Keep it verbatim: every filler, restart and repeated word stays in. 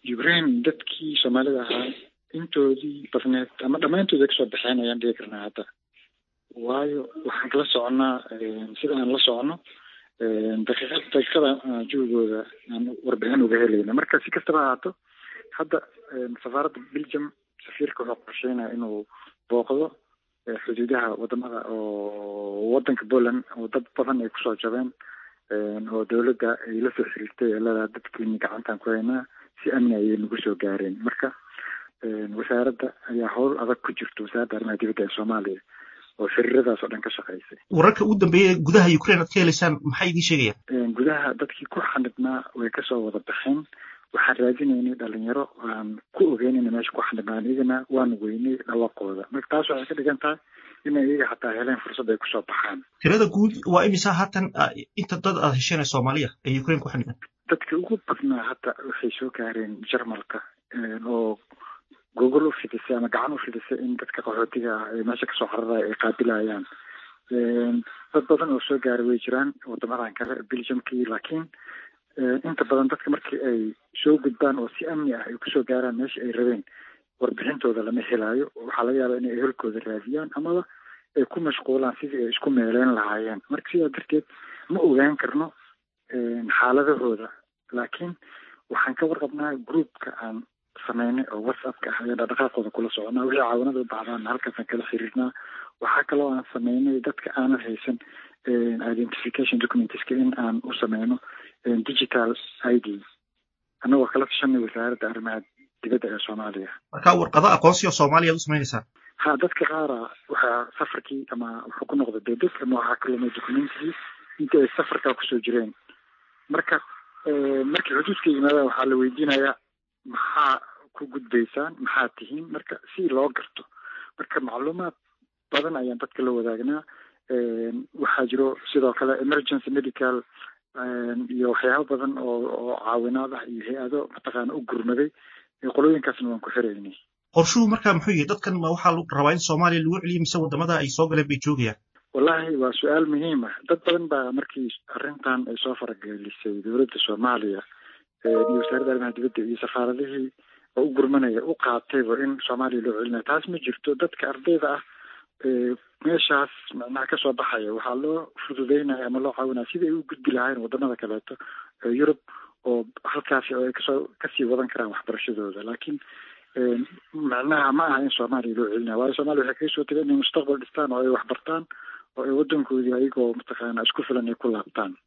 Ukraine dadkii Soomaalida ahaa intoodii badneed ama dhammaantood ka soo baxeen ayaan dhihi karnaa hadda waayo waxaan kala soconaa sida aan la socono daqiiqad daqiiqada joogooda aan warbixin uga helayna marka si kastaba ahaato hadda safaaradda Belgium safiirka wuxuu qorsheynaa inuu booqdo xuduudaha wadamada oo wadanka Poland oo dad badan ay kusoo jabeen oo dawladda ay la soo xiriirtay ilaa dadkii gacantan ku haynaa si amni ay nagu soo gaareen marka wasaaradda ayaa howl adag ku jirto wasaaradda arrimaha dibadda ee Soomaaliya oo xiriiradaas oo dhan ka shaqeysay wararka ugu dambeeyay gudaha Ukraine aad ka helaysaan maxay idin sheegayaan gudaha dadkii ku xanibnaa way ka soo wada baxeen waxaan raadinaynay dhalinyaro aan ku ogeynayna meesha ku xanibnaan iyagana waan weynay dhawaqooda marka taas waxay ka dhigan tahay in iyaga xataa heleen fursad ay kusoo baxaan tirada guud waa imisa haatan inta dad aad hesheen Soomaaliya ee Ukraine ku xaniban dadka ugu badnaa hadda waxay soo gaareen Jarmalka oo Google u fidisay ama gacan u fidisay in dadka qaxootiga ay meesha ka soo xararay ay qaabilayaan dad badan oo soo gaaray way jiraan wadamadan kale Belgiumkii laakiin inta badan dadka markii ay soo gudbaan oo si amni ah ay ku soo gaaraan meesha ay rabeen warbixintooda lama helayo waxaa laga yaabaa inay ehelkooda raadiyaan amaba ay ku mashquulaan sidii ay isku meeleen lahaayeen marka sidaa darteed ma ogaan karno xaaladahooda laakiin waxaan ka warqabnaa groupka aan sameynay oo WhatsApp-ka ah ayaa dhaqdhaqaaqooda kula soconaa wixii caawanada u baahdaan halkaasaan kala xiriirnaa waxaa kaloo aan sameynay dadka aanan haysan identification documentska in aan u sameyno digital I D annagoo kala tashanay wasaaradda arrimaha dibadda ee Soomaaliya marka warqada aqoonsiga Soomaaliya u sameynaysaa ha dadka qaar waxaa safarkii ama wuxuu ku noqday degdeg ama waxaa ka lumay documentkii inta ay safarka kusoo jireen marka markii xuduudka yimaada waxaa la weydiinayaa maxaa ku gudbaysaan maxaa tihiin marka si loo garto marka macluumaad badan ayaan dadka la wadaagnaa waxaa jiro sidoo kale emergency medical iyo waxyaabo badan oo oo caawinaad ah iyo hay-ado mataqaana u gurmaday qolooyinkaasna waan ku xiraynay qorshuhu markaa muxuu yahay dadkan ma waxaa lagu rabaa in Soomaaliya lagu celiyo mise wadamada ay soo galeen bay joogayaan wallahi waa su'aal muhiim ah dad badan baa markii arrintan ay soo faragelisay dawladda Soomaaliya iyo wasaaradda arrimaha dibadda iyo safaaradihii oo u gurmanaya u qaatayba in Soomaaliya loo celinayo taas ma jirto dadka ardayda ah meeshaas macnaha ka soo baxaya waxaa loo fududeynaya ama loo caawinaya sidii ay u gudbi lahaayeen wadamada kaleeto ee Yurub oo halkaasi oo ay kasoo kasii wadan karaan waxbarashadooda laakiin macnaha ma aha in Soomaaliya loo celinayo waayo Soomaaliya waxay kaga soo tagay inay mustaqbal dhistaan oo ay waxbartaan oo ay wadankoodii ayagoo mataqaana isku filan ay ku laabtaan